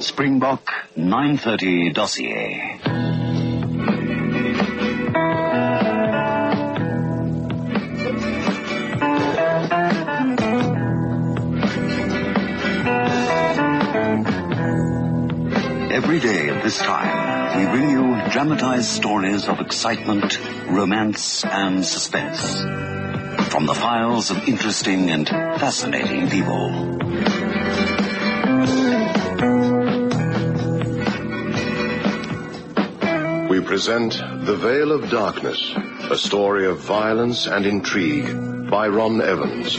Springbok 930 Dossier. Every day at this time, we bring you dramatized stories of excitement, romance, and suspense. From the files of interesting and fascinating people. We present The Veil of Darkness, a story of violence and intrigue by Ron Evans.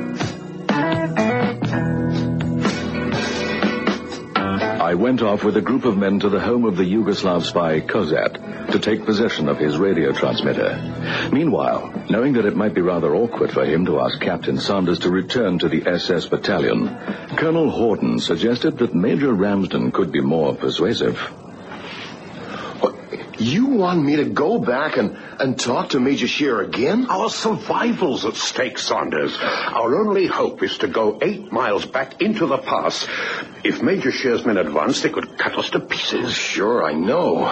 I went off with a group of men to the home of the Yugoslav spy Kozat to take possession of his radio transmitter. Meanwhile, knowing that it might be rather awkward for him to ask Captain Sanders to return to the SS battalion, Colonel Horton suggested that Major Ramsden could be more persuasive. You want me to go back and talk to Major Scheer again? Our survival's at stake, Saunders. Our only hope is to go 8 miles back into the pass. If Major Scheer's men advance, they could cut us to pieces. Sure, I know.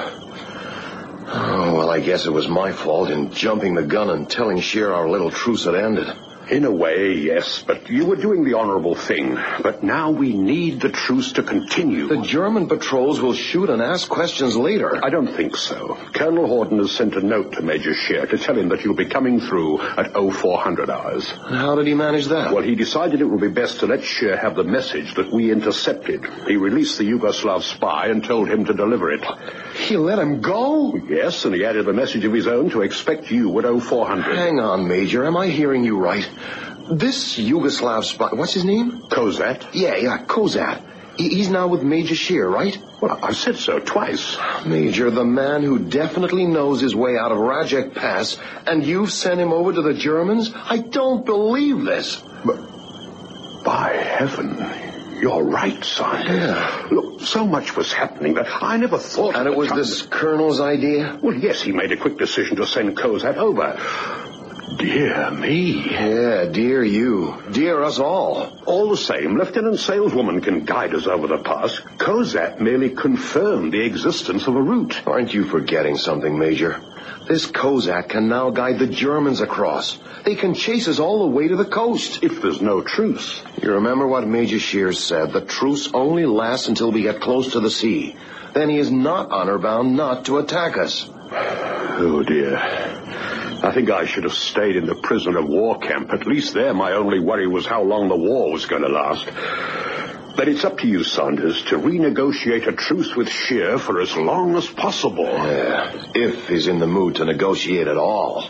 Oh, well, I guess it was my fault in jumping the gun and telling Scheer our little truce had ended. In a way, yes, but you were doing the honorable thing. But now we need the truce to continue. The German patrols will shoot and ask questions later. I don't think so. Colonel Horton has sent a note to Major Scheer to tell him that you'll be coming through at 0400 hours. And how did he manage that? Well, he decided it would be best to let Scheer have the message that we intercepted. He released the Yugoslav spy and told him to deliver it. He let him go? Yes, and he added a message of his own to expect you at 0400. Hang on, Major. Am I hearing you right? This Yugoslav spy, what's his name? Kozat? Yeah, Kozat. He's now with Major Scheer, right? Well, I've said so twice. Major, the man who definitely knows his way out of Rajek Pass, and you've sent him over to the Germans? I don't believe this. But, by heaven, you're right, son. Yeah. Look, so much was happening that I never thought... And it was this colonel's idea? Well, yes, he made a quick decision to send Kozat over. Dear me. Yeah, dear you. Dear us all. All the same, Lieutenant Saleswoman can guide us over the pass. Kozat merely confirmed the existence of a route. Aren't you forgetting something, Major? This Kozak can now guide the Germans across. They can chase us all the way to the coast. If there's no truce. You remember what Major Scheer said? The truce only lasts until we get close to the sea. Then he is not honor-bound not to attack us. Oh, dear. I think I should have stayed in the prisoner of war camp. At least there my only worry was how long the war was going to last. But it's up to you, Saunders, to renegotiate a truce with Scheer for as long as possible. Yeah, if he's in the mood to negotiate at all.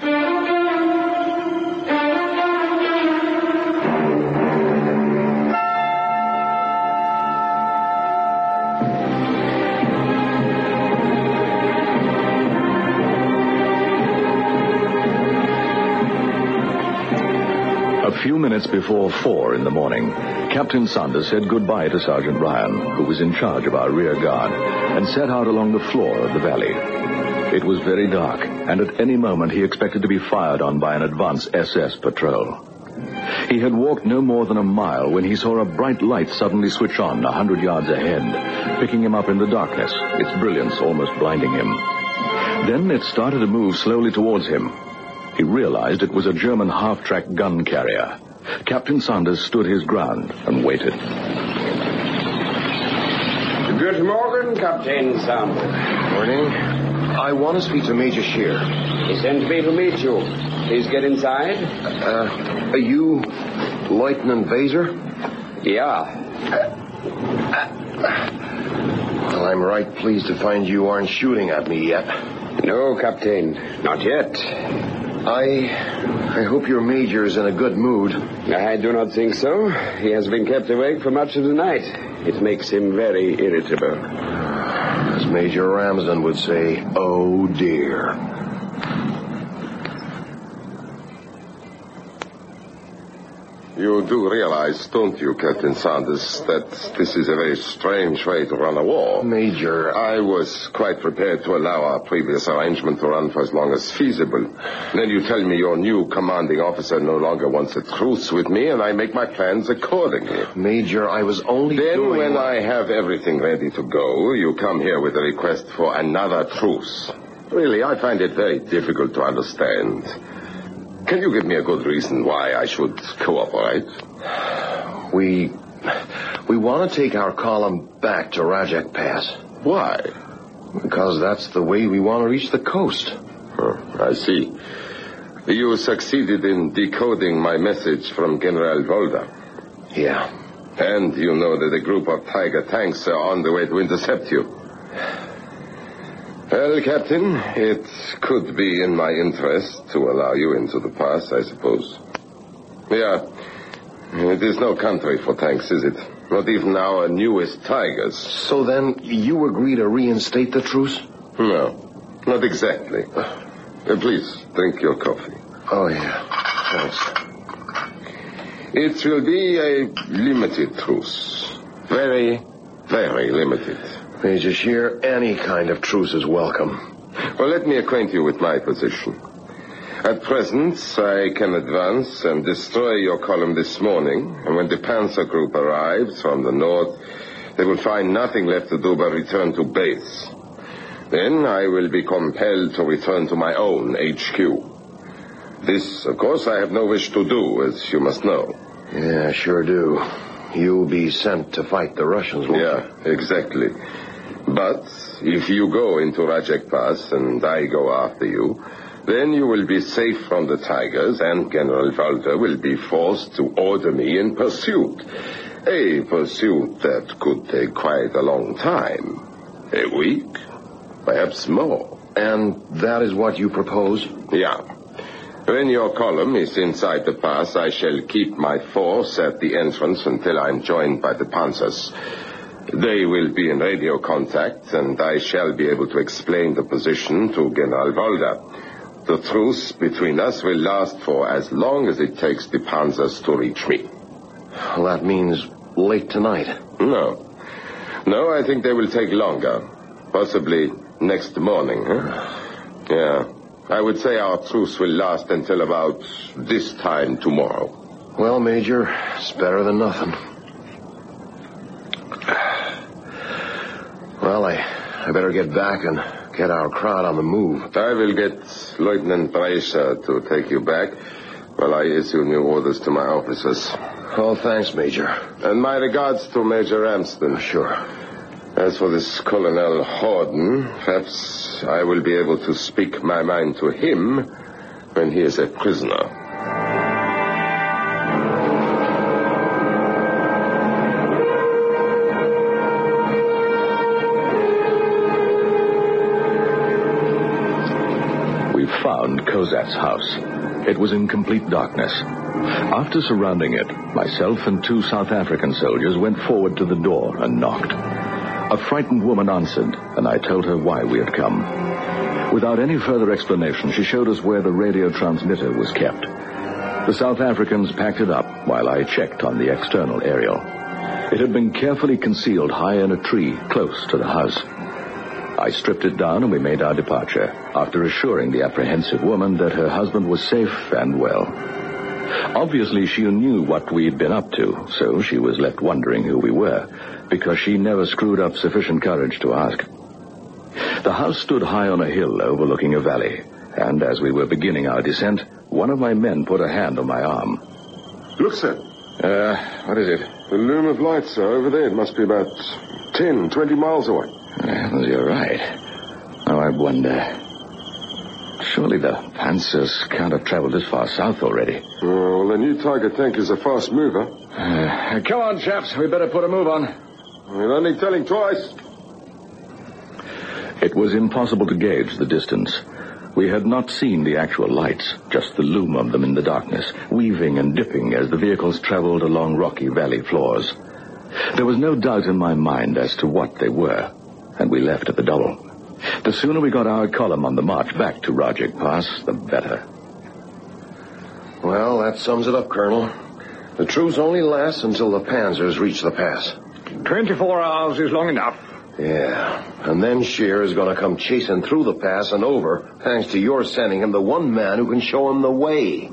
A few minutes before 4 in the morning, Captain Sanders said goodbye to Sergeant Ryan, who was in charge of our rear guard, and set out along the floor of the valley. It was very dark, and at any moment he expected to be fired on by an advance SS patrol. He had walked no more than a mile when he saw a bright light suddenly switch on 100 yards ahead, picking him up in the darkness, its brilliance almost blinding him. Then it started to move slowly towards him. He realized it was a German half-track gun carrier. Captain Sanders stood his ground and waited. Good morning, Captain Sanders. Morning. I want to speak to Major Scheer. He sent me to meet you. Please get inside. Are you Lieutenant Vaser? Yeah. Well, I'm right pleased to find you aren't shooting at me yet. No, Captain. Not yet. I hope your Major is in a good mood. I do not think so. He has been kept awake for much of the night. It makes him very irritable. As Major Ramsden would say, oh dear. You do realize, don't you, Captain Sanders, that this is a very strange way to run a war? Major, I was quite prepared to allow our previous arrangement to run for as long as feasible. Then you tell me your new commanding officer no longer wants a truce with me, and I make my plans accordingly. Major, I was only Then when I have everything ready to go, you come here with a request for another truce. Really, I find it very difficult to understand. Can you give me a good reason why I should cooperate? We want to take our column back to Rajek Pass. Why? Because that's the way we want to reach the coast. I see. You succeeded in decoding my message from General Volda. Yeah. And you know that a group of Tiger tanks are on the way to intercept you. Well, Captain, it could be in my interest to allow you into the pass, I suppose. Yeah. It is no country for tanks, is it? Not even our newest Tigers. So then, you agree to reinstate the truce? No, not exactly. Please, drink your coffee. Oh, yeah. Thanks. It will be a limited truce. Very, very limited. Major Shear, any kind of truce is welcome. Well, let me acquaint you with my position. At present, I can advance and destroy your column this morning, and when the Panzer Group arrives from the north, they will find nothing left to do but return to base. Then I will be compelled to return to my own HQ. This, of course, I have no wish to do, as you must know. Yeah, sure do. You'll be sent to fight the Russians, won't you? Yeah, exactly. But if you go into Rajek Pass and I go after you, then you will be safe from the Tigers, and General Volda will be forced to order me in pursuit. A pursuit that could take quite a long time. A week, perhaps more. And that is what you propose? Yeah. When your column is inside the pass, I shall keep my force at the entrance until I'm joined by the Panzers. They will be in radio contact, and I shall be able to explain the position to General Volda. The truce between us will last for as long as it takes the Panzers to reach me. Well, that means late tonight. No, I think they will take longer. Possibly next morning, huh? Yeah. I would say our truce will last until about this time tomorrow. Well, Major, it's better than nothing. Well, I better get back and get our crowd on the move. I will get Lieutenant Brescia to take you back while I issue new orders to my officers. Oh, thanks, Major. And my regards to Major Ramsden. Sure. As for this Colonel Horden, perhaps I will be able to speak my mind to him when he is a prisoner. We found Kozak's house. It was in complete darkness. After surrounding it, myself and 2 South African soldiers went forward to the door and knocked. A frightened woman answered, and I told her why we had come. Without any further explanation, she showed us where the radio transmitter was kept. The South Africans packed it up while I checked on the external aerial. It had been carefully concealed high in a tree close to the house. I stripped it down and we made our departure, after assuring the apprehensive woman that her husband was safe and well. Obviously, she knew what we'd been up to, so she was left wondering who we were, because she never screwed up sufficient courage to ask. The house stood high on a hill overlooking a valley, and as we were beginning our descent, one of my men put a hand on my arm. Look, sir. What is it? The loom of lights, sir, over there. It must be about 10, 20 miles away. Well, you're right. Now, I wonder... Surely the Panzers can't have traveled this far south already. Well, the new Tiger tank is a fast mover. Come on, chaps. We better put a move on. We're only telling twice. It was impossible to gauge the distance. We had not seen the actual lights, just the loom of them in the darkness, weaving and dipping as the vehicles traveled along rocky valley floors. There was no doubt in my mind as to what they were, and we left at the double. The sooner we got our column on the march back to Rajek Pass, the better. Well, that sums it up, Colonel. The truce only lasts until the Panzers reach the pass. 24 hours is long enough. Yeah, and then Scheer is going to come chasing through the pass and over, thanks to your sending him the one man who can show him the way.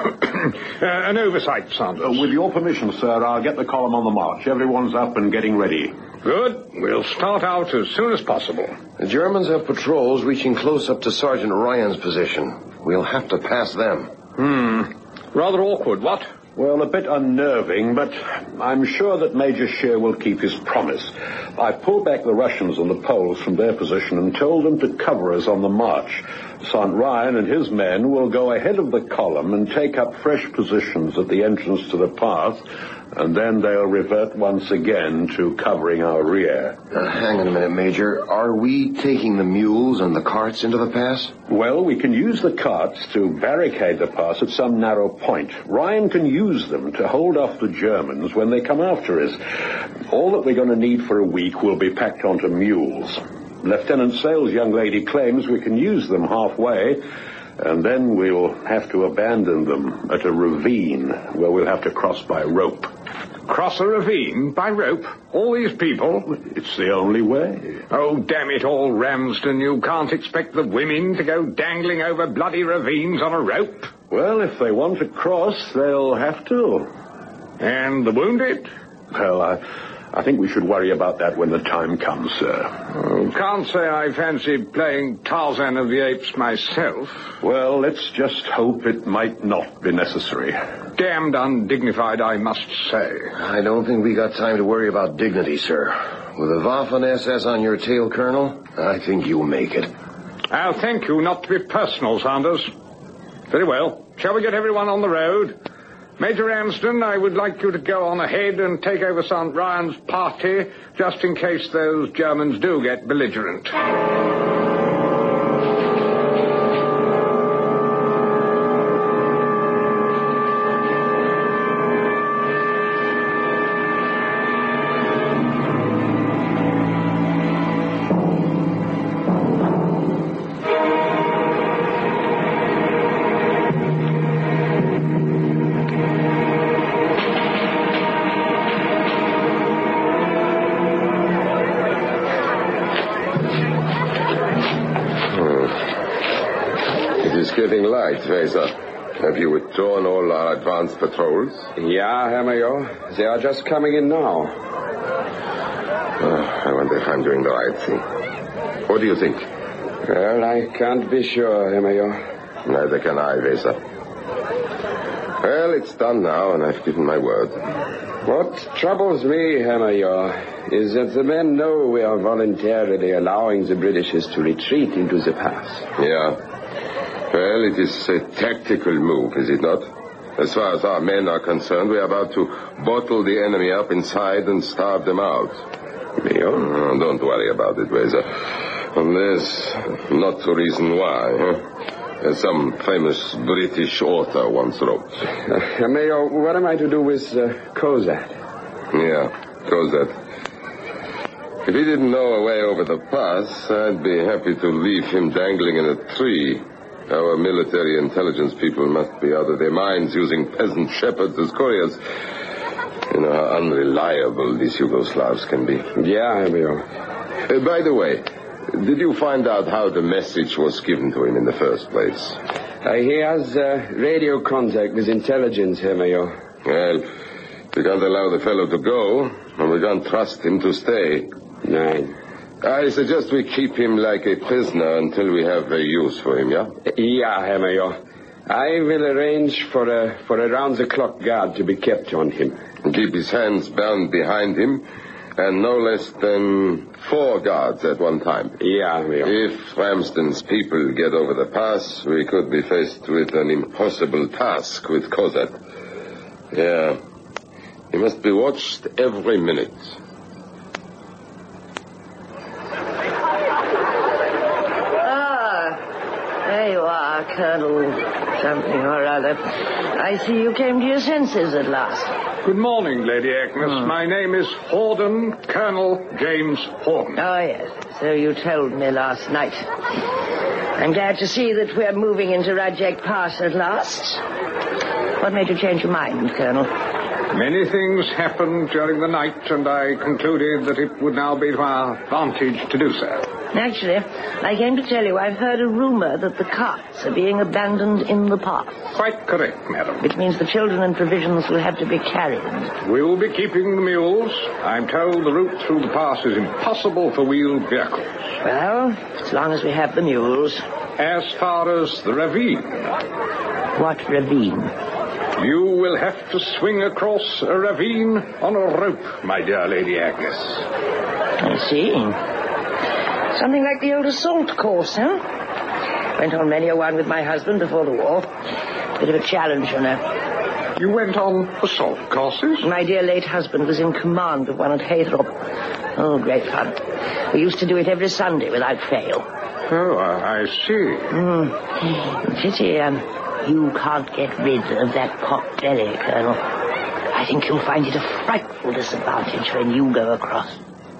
An oversight, Sanders. With your permission, sir, I'll get the column on the march. Everyone's up and getting ready. Good. We'll start out as soon as possible. The Germans have patrols reaching close up to Sergeant Ryan's position. We'll have to pass them. Rather awkward, what? Well, a bit unnerving, but I'm sure that Major Scheer will keep his promise. I pulled back the Russians and the Poles from their position and told them to cover us on the march. Sergeant Ryan and his men will go ahead of the column and take up fresh positions at the entrance to the pass, and then they'll revert once again to covering our rear. Hang on a minute, Major. Are we taking the mules and the carts into the pass? Well, we can use the carts to barricade the pass at some narrow point. Ryan can use them to hold off the Germans when they come after us. All that we're going to need for a week will be packed onto mules. Lieutenant Sale's young lady claims we can use them halfway, and then we'll have to abandon them at a ravine where we'll have to cross by rope. Cross a ravine by rope? All these people? It's the only way. Oh, damn it all, Ramsden. You can't expect the women to go dangling over bloody ravines on a rope. Well, if they want to cross, they'll have to. And the wounded? Well, I think we should worry about that when the time comes, sir. Oh, can't say I fancy playing Tarzan of the Apes myself. Well, let's just hope it might not be necessary. Damned undignified, I must say. I don't think we got time to worry about dignity, sir. With a Waffen-SS on your tail, Colonel, I think you'll make it. I'll thank you not to be personal, Sanders. Very well. Shall we get everyone on the road? Major Ramsden, I would like you to go on ahead and take over Sergeant Ryan's party, just in case those Germans do get belligerent. Getting light, Weser. Have you withdrawn all our advanced patrols? Yeah, Herr Major. They are just coming in now. I wonder if I'm doing the right thing. What do you think? Well, I can't be sure, Herr Major. Neither can I, Weser. Well, it's done now, and I've given my word. What troubles me, Herr Major, is that the men know we are voluntarily allowing the Britishers to retreat into the pass. Yeah. Well, it is a tactical move, is it not? As far as our men are concerned, we are about to bottle the enemy up inside and starve them out. Major? Don't worry about it, Weser. Unless, not to reason why, as some famous British author once wrote. Major, what am I to do with Kozat? Yeah, Kozat. If he didn't know a way over the pass, I'd be happy to leave him dangling in a tree. Our military intelligence people must be out of their minds using peasant shepherds as couriers. You know how unreliable these Yugoslavs can be. Yeah, Major. By the way, did you find out how the message was given to him in the first place? He has radio contact with intelligence, Herr Major. Well, we can't allow the fellow to go, and we can't trust him to stay. Nein. I suggest we keep him like a prisoner until we have a use for him, yeah? Yeah, Herr Major. I will arrange for a round-the-clock guard to be kept on him. Keep his hands bound behind him, and no less than 4 guards at one time. Yeah, Major. If Ramsden's people get over the pass, we could be faced with an impossible task with Kozat. Yeah. He must be watched every minute. There you are, Colonel something or other. I see you came to your senses at last. Good morning, Lady Agnes. My name is Horden, Colonel James Horden. Oh, yes. So you told me last night. I'm glad to see that we're moving into Rajek Pass at last. What made you change your mind, Colonel? Many things happened during the night, and I concluded that it would now be to our advantage to do so. Actually, I came to tell you I've heard a rumor that the carts are being abandoned in the pass. Quite correct, madam. Which means the children and provisions will have to be carried. We will be keeping the mules. I'm told the route through the pass is impossible for wheeled vehicles. Well, as long as we have the mules. As far as the ravine. What ravine? You will have to swing across a ravine on a rope, my dear Lady Agnes. I see. Something like the old assault course, huh? Went on many a one with my husband before the war. Bit of a challenge, you know. You went on assault courses? My dear late husband was in command of one at Haythrop. Oh, great fun. We used to do it every Sunday without fail. Oh, I see. Pity, you can't get rid of that pot belly, Colonel. I think you'll find it a frightful disadvantage when you go across.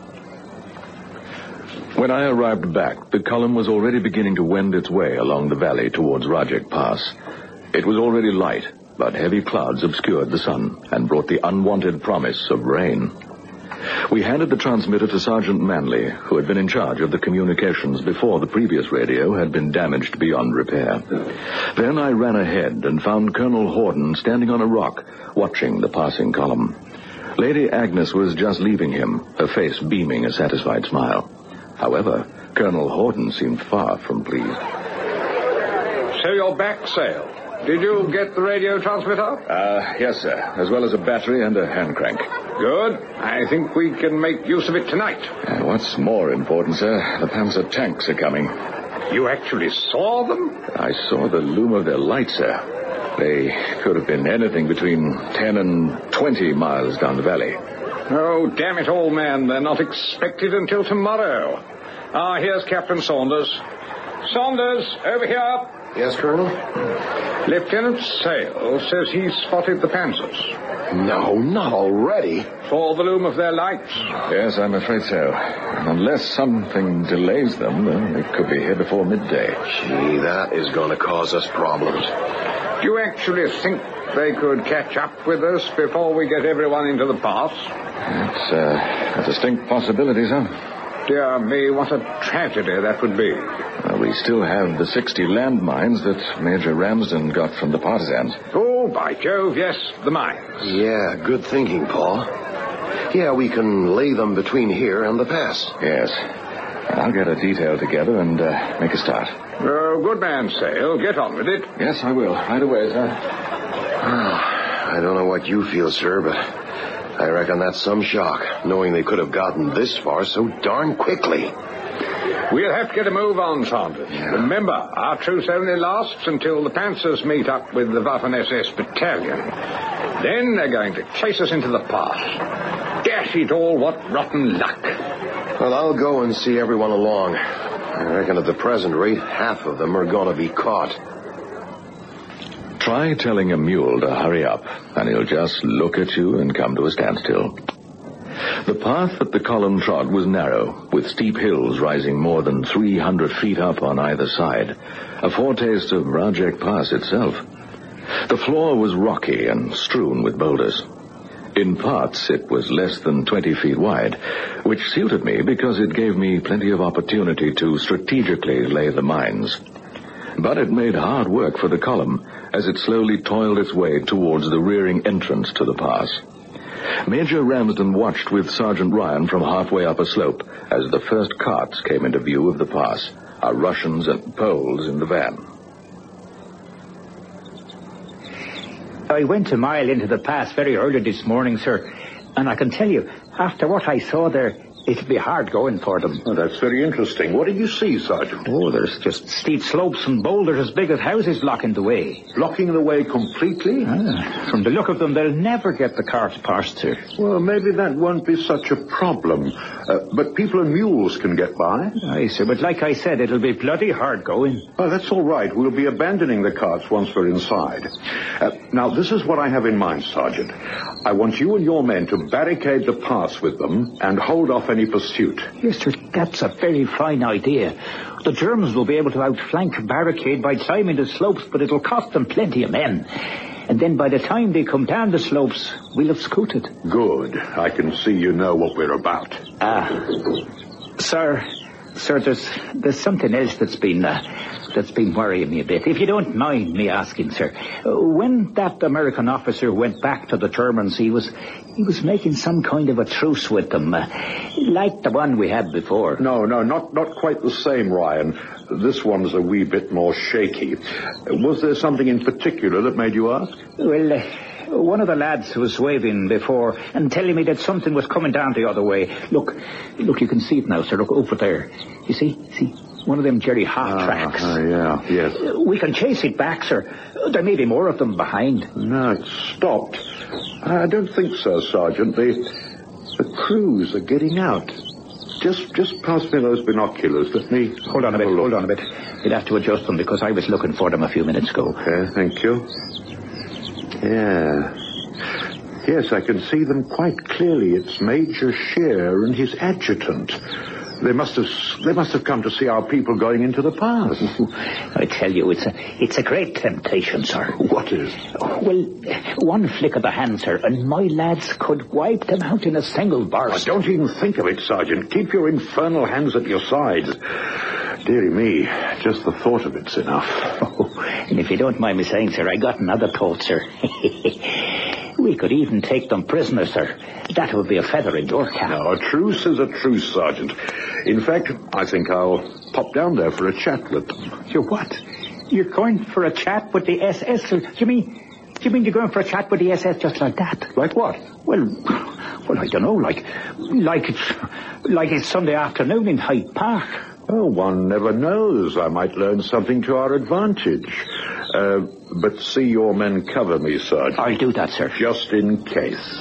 When I arrived back, the column was already beginning to wend its way along the valley towards Rajek Pass. It was already light, but heavy clouds obscured the sun and brought the unwanted promise of rain. We handed the transmitter to Sergeant Manley, who had been in charge of the communications before the previous radio had been damaged beyond repair. Then I ran ahead and found Colonel Horden standing on a rock, watching the passing column. Lady Agnes was just leaving him, her face beaming a satisfied smile. However, Colonel Horden seemed far from pleased. So you're back, Sale. Did you get the radio transmitter? Yes, sir. As well as a battery and a hand crank. Good. I think we can make use of it tonight. What's more important, sir, the Panzer tanks are coming. You actually saw them? I saw the loom of their lights, sir. They could have been anything between 10 and 20 miles down the valley. Oh, damn it all, man. They're not expected until tomorrow. Here's Captain Saunders. Saunders, over here. Yes, Colonel? Lieutenant Sale says he's spotted the Panzers. No, not already. Saw the loom of their lights? Yes, I'm afraid so. Unless something delays them, they could be here before midday. Gee, that is going to cause us problems. Do you actually think they could catch up with us before we get everyone into the pass? It's a distinct possibility, sir. Dear me, what a tragedy that would be. We still have the 60 landmines that Major Ramsden got from the partisans. Oh, by Jove, yes, the mines. Yeah, good thinking, Paul. Yeah, we can lay them between here and the pass. Yes. I'll get a detail together and make a start. Good man, Sale. Get on with it. Yes, I will. Right away, sir. I don't know what you feel, sir, but I reckon that's some shock, knowing they could have gotten this far so darn quickly. We'll have to get a move on, Saunders. Yeah. Remember, our truce only lasts until the Panzers meet up with the Waffen-SS battalion. Then they're going to chase us into the pass. Dash it all, what rotten luck. Well, I'll go and see everyone along. I reckon at the present rate, half of them are going to be caught. Try telling a mule to hurry up, and he'll just look at you and come to a standstill. The path that the column trod was narrow, with steep hills rising more than 300 feet up on either side, a foretaste of Rajek Pass itself. The floor was rocky and strewn with boulders. In parts, it was less than 20 feet wide, which suited me because it gave me plenty of opportunity to strategically lay the mines. But it made hard work for the column as it slowly toiled its way towards the rearing entrance to the pass. Major Ramsden watched with Sergeant Ryan from halfway up a slope as the first carts came into view of the pass, our Russians and Poles in the van. I went a mile into the pass very early this morning, sir, and I can tell you, after what I saw there, it'll be hard going for them. Oh, that's very interesting. What did you see, Sergeant? Oh, there's just steep slopes and boulders as big as houses blocking the way. Blocking the way completely? From the look of them, they'll never get the carts past, sir. Well, maybe that won't be such a problem. But people and mules can get by. Aye, sir, but like I said, it'll be bloody hard going. Oh, that's all right. We'll be abandoning the carts once we're inside. Now, this is what I have in mind, Sergeant. I want you and your men to barricade the pass with them and hold off any pursuit. Yes, sir, that's a very fine idea. The Germans will be able to outflank a barricade by climbing the slopes, but it'll cost them plenty of men. And then by the time they come down the slopes, we'll have scooted. Good. I can see you know what we're about. Sir, there's something else that's been worrying me a bit. If you don't mind me asking, sir, when that American officer went back to the Germans, he was making some kind of a truce with them, like the one we had before. No, not quite the same, Ryan. This one's a wee bit more shaky. Was there something in particular that made you ask? Well, one of the lads was waving before and telling me that something was coming down the other way. Look, you can see it now, sir. Look, over there. You see? One of them Jerry half tracks. Yeah, yes. We can chase it back, sir. There may be more of them behind. No, it's stopped. I don't think so, Sergeant. The crews are getting out. Just pass me those binoculars. Let me... Hold on a bit. You'll have to adjust them because I was looking for them a few minutes ago. Okay, thank you. Yeah. Yes, I can see them quite clearly. It's Major Scheer and his adjutant. They must have come to see our people going into the pass. I tell you, it's a great temptation, sir. What is? Well, one flick of the hand, sir, and my lads could wipe them out in a single burst. Don't even think of it, Sergeant. Keep your infernal hands at your sides. Dearie me, just the thought of it's enough. Oh, and if you don't mind me saying, sir, I got another thought, sir. We could even take them prisoners, sir. That would be a feather in your cap. No, a truce is a truce, Sergeant. In fact, I think I'll pop down there for a chat with them. You what? You're going for a chat with the SS, sir? Do you mean you're going for a chat with the SS just like that? Like what? Well, I don't know, like it's Sunday afternoon in Hyde Park. Oh, one never knows. I might learn something to our advantage. But see your men cover me, Sergeant. I'll do that, sir. Just in case.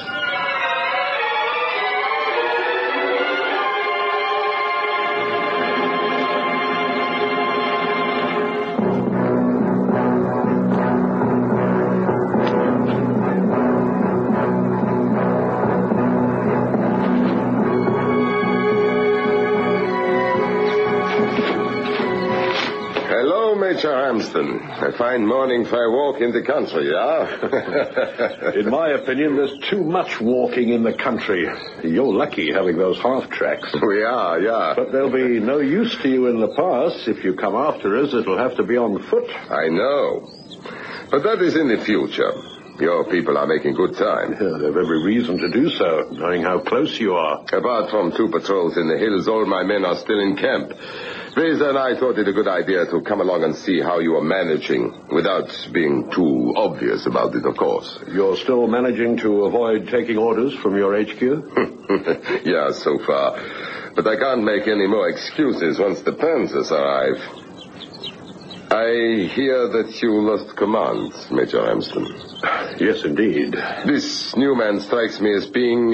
Major Ramsden. A fine morning for a walk in the country, yeah? In my opinion, there's too much walking in the country. You're lucky having those half tracks. We are, yeah. But there'll be no use to you in the pass. If you come after us, it'll have to be on foot. I know. But that is in the future. Your people are making good time. Yeah, they've every reason to do so, knowing how close you are. Apart from 2 patrols in the hills, all my men are still in camp. Fraser and I thought it a good idea to come along and see how you are managing, without being too obvious about it, of course. You're still managing to avoid taking orders from your HQ? Yeah, so far. But I can't make any more excuses once the Panzers arrive. I hear that you lost command, Major Ramsden. Yes, indeed. This new man strikes me as being...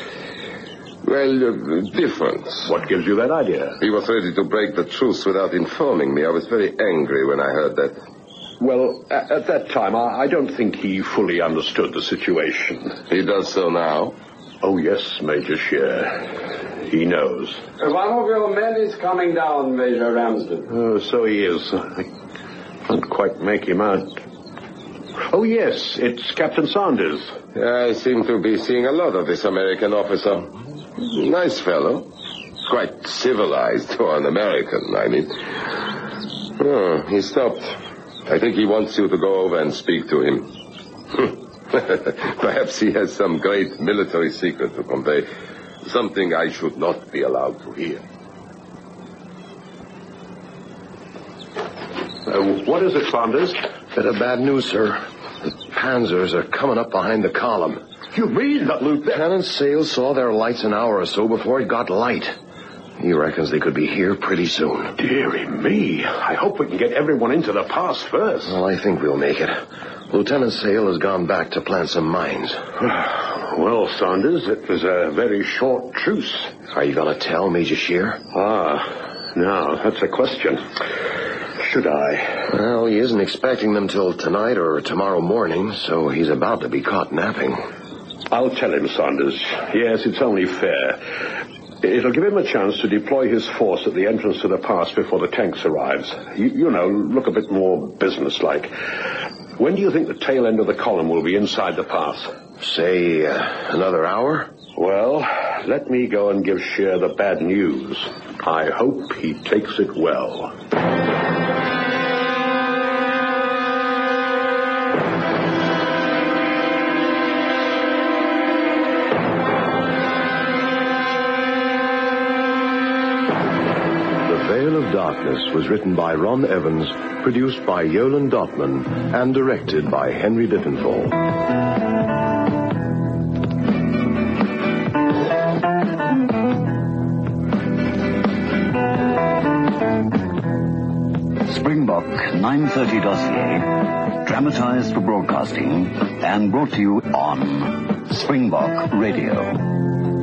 different. What gives you that idea? He was ready to break the truce without informing me. I was very angry when I heard that. Well, at that time, I don't think he fully understood the situation. He does so now? Oh, yes, Major Scheer. He knows. One of your men is coming down, Major Ramsden. Oh, so he is. I can't quite make him out. Oh, yes, it's Captain Sanders. I seem to be seeing a lot of this American officer. Nice fellow. Quite civilized for an American, I mean. Oh, he stopped. I think he wants you to go over and speak to him. Perhaps he has some great military secret to convey. Something I should not be allowed to hear. What is it, Sanders? Bit of bad news, sir. The Panzers are coming up behind the column. You mean that Lieutenant Sales saw their lights an hour or so before it got light. He reckons they could be here pretty soon. Dearie me. I hope we can get everyone into the pass first. Well, I think we'll make it. Lieutenant Sale has gone back to plant some mines. Well, Saunders, it was a very short truce. Are you going to tell Major Scheer? No, that's a question. Should I? Well, he isn't expecting them till tonight or tomorrow morning, so he's about to be caught napping. I'll tell him, Saunders. Yes, it's only fair. It'll give him a chance to deploy his force at the entrance to the pass before the tanks arrives. You know, look a bit more businesslike. When do you think the tail end of the column will be inside the pass? Say, another hour? Well, let me go and give Scheer the bad news. I hope he takes it well. Veil of Darkness was written by Ron Evans, produced by Yolan Dotman, and directed by Henry Dittenfall. Springbok 930 Dossier, dramatized for broadcasting and brought to you on Springbok Radio.